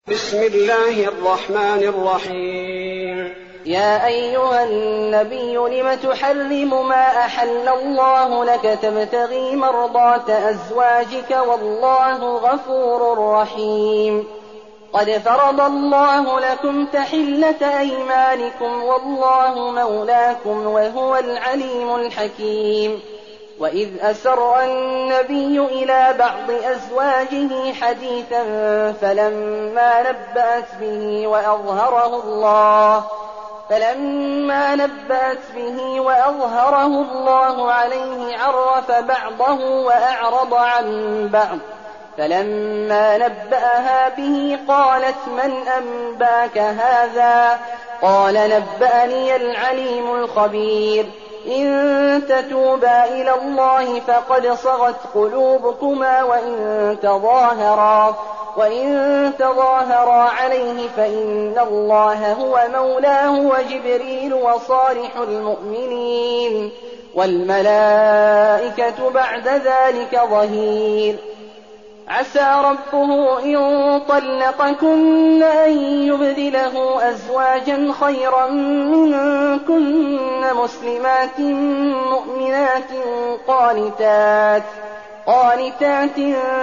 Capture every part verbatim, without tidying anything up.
بسم الله الرحمن الرحيم. يا أيها النبي لم تحرم ما أحل الله لك تبتغي مرضات أزواجك والله غفور رحيم. قد فرض الله لكم تحلة أيمانكم والله مولاكم وهو العليم الحكيم. وإذ أسر النبي إلى بعض أزواجه حديثا فلما نبأت به وأظهره الله فلما نبأت به وأظهره الله عليه عرف بعضه وأعرض عن بعض. فلما نبأها به قالت من أنباك هذا؟ قال نبأني العليم الخبير. إن تتوبا إلى الله فقد صغت قلوبكما وإن تظاهرا, وإن تظاهرا عليه فإن الله هو مولاه وجبريل وصالح المؤمنين والملائكة بعد ذلك ظهير. عسى ربه إن طلقكن أن يبدله أزواجا خيرا منكن مسلمات مؤمنات قانتات قانتات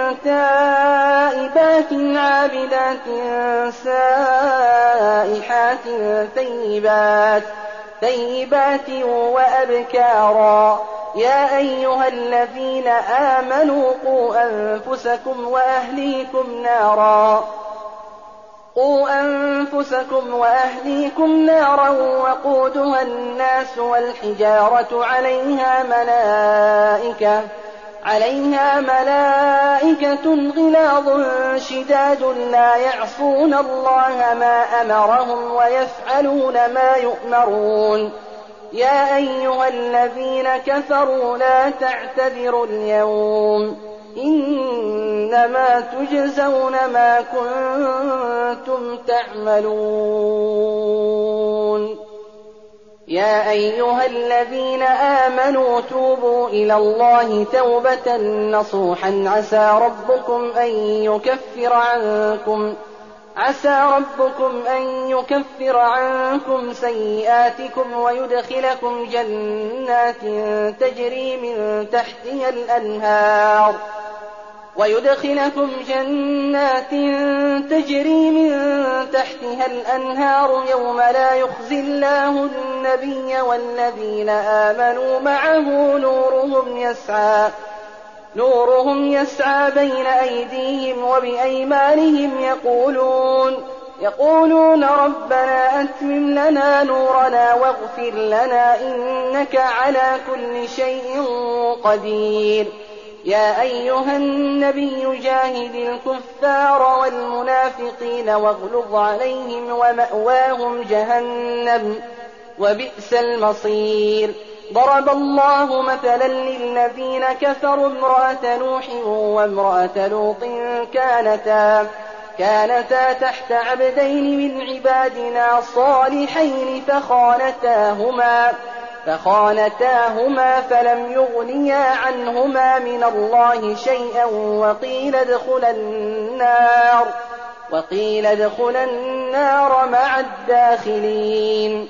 تائبات عابدات سائحات ثيبات ثيبات وأبكارا. يا أيها الذين آمنوا قوا أنفسكم وأهليكم نارا قوا أنفسكم وأهليكم نارا وقودها الناس والحجارة عليها ملائكة عليها ملائكة غلاظ شداد لا يعصون الله ما أمرهم ويفعلون ما يؤمرون. يا أيها الذين كفروا لا تعتذروا اليوم إنما تجزون ما كنتم تعملون. يا أيها الذين آمنوا توبوا إلى الله توبة نصوحا عسى ربكم أن يكفر عنكم عسى ربكم أن يكفر عنكم سيئاتكم ويدخلكم جنات تجري من تحتها الأنهار ويدخلكم جنات تجري من تحتها الأنهار يوم لا يخزي الله النبي والذين آمنوا معه نورهم يسعى نورهم يسعى بين أيديهم وبأيمانهم يقولون يقولون ربنا أتمم لنا نورنا واغفر لنا إنك على كل شيء قدير. يا أيها النبي جاهد الكفار والمنافقين واغلظ عليهم ومأواهم جهنم وبئس المصير. ضرب الله مثلا للذين كفروا امرأة نوح وامرأة لوط كانتا كانتا تحت عبدين من عبادنا صالحين فخانتاهما فخانتاهما فلم يغنيا عنهما من الله شيئا وقيل ادخلا النار وقيل ادخلا النار مع الداخلين.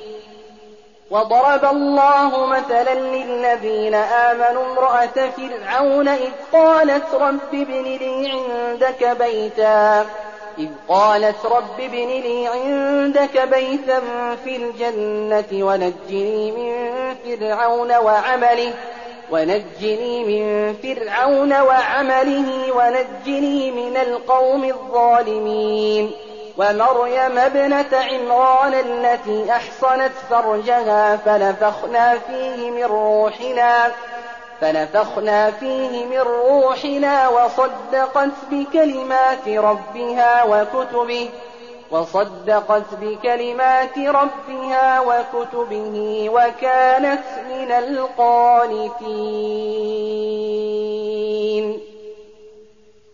وضرب الله مثلا للذين آمنوا امرأة فرعون إذ قالت رب ابن لي عندك بيتا إذ قالت رب ابن لي عندك بيتا في الجنة ونجني من فرعون وعمله ونجني من فرعون وعمله ونجني من القوم الظالمين. ومريم ابنة عمران التي أحصنت فرجها فنفخنا فيه من روحنا فنفخنا فيه من روحنا وصدقت بكلمات ربها وكتبه وصدقت بكلمات ربها وكتبه وكانت من القانتين.